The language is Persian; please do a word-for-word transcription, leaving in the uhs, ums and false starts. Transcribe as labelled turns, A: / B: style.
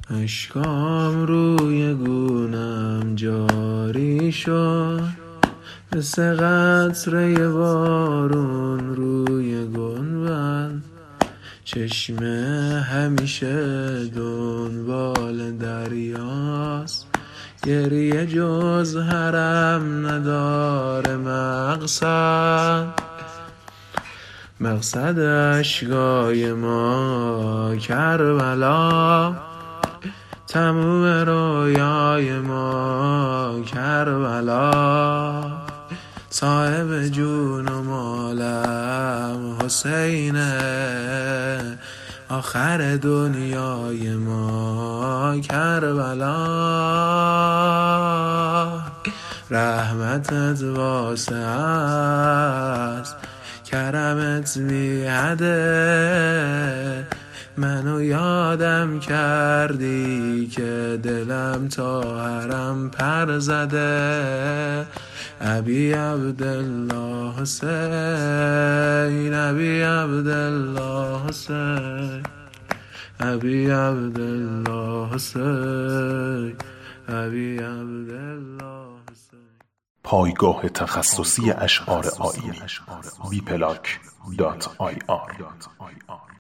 A: اشکام روی گونم جاری شد، مثل قطره بارون روی گنبد. چشمه همیشه دنبال دریاست، گریه جز حرم نداره مقصد. مقصد اشکای ما کربلا، تموم رویای ما کربلا. صاحب جون و مالم حسینه، آخر دنیای ما کربلا. رحمتت واسع است، کرمت بی حده. منو یادم کردی که دلم تا حرم پر زده. ابی عبدالله حسین، ابی عبدالله حسین، ابی عبدالله حسین، ابی عبدالله حسین.
B: پایگاه تخصصی اشعار آیینی بی پلاک دات آی آر